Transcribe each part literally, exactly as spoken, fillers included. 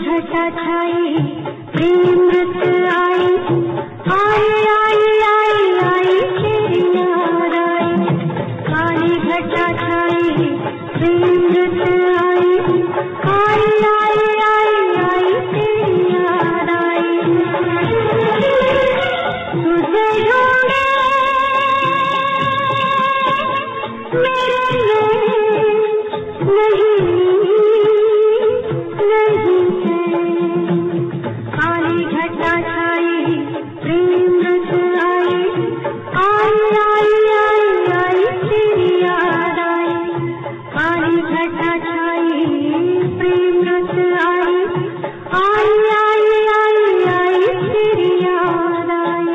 घटा छाई प्रेम रत आई आई आई आई आई तेरी याद आई। काली घटा छाई प्रेम रत आई आई आई आई आई तेरी याद आई। तुझे ढूंढे मेरे नहीं नहीं काली घटा छाई प्रेम रत आई आई आई आई आई तेरी याद आई। काली घटा छाई प्रेम रत आई आई आई आई आई तेरी याद आई।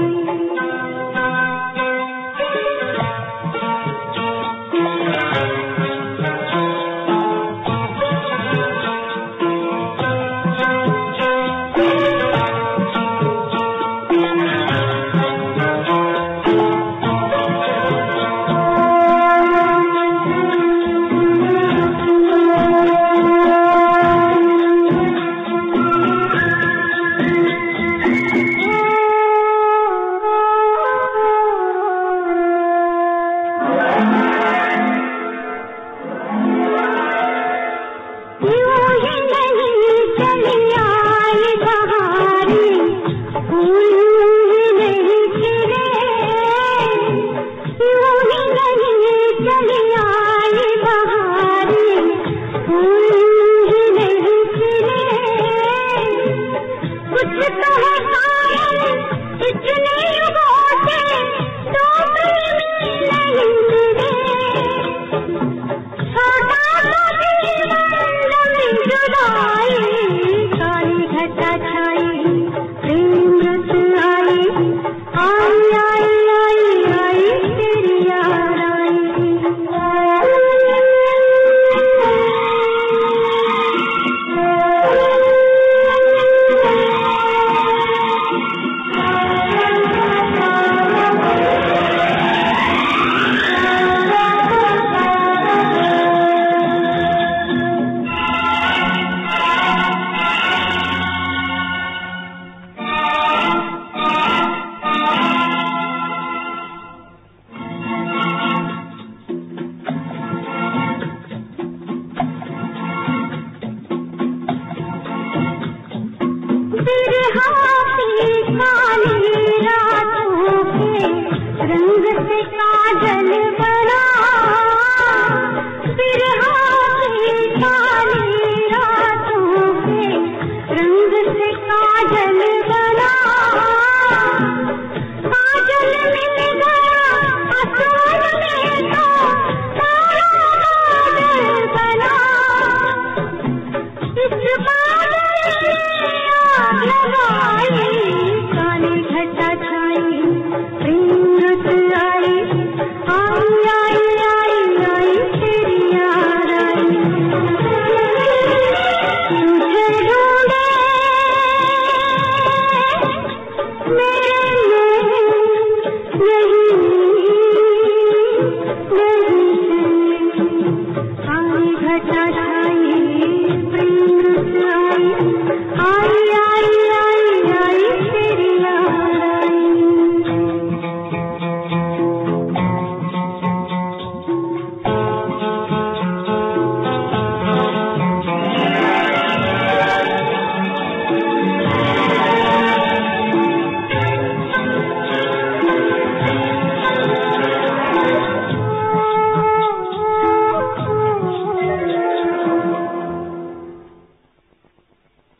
लगाए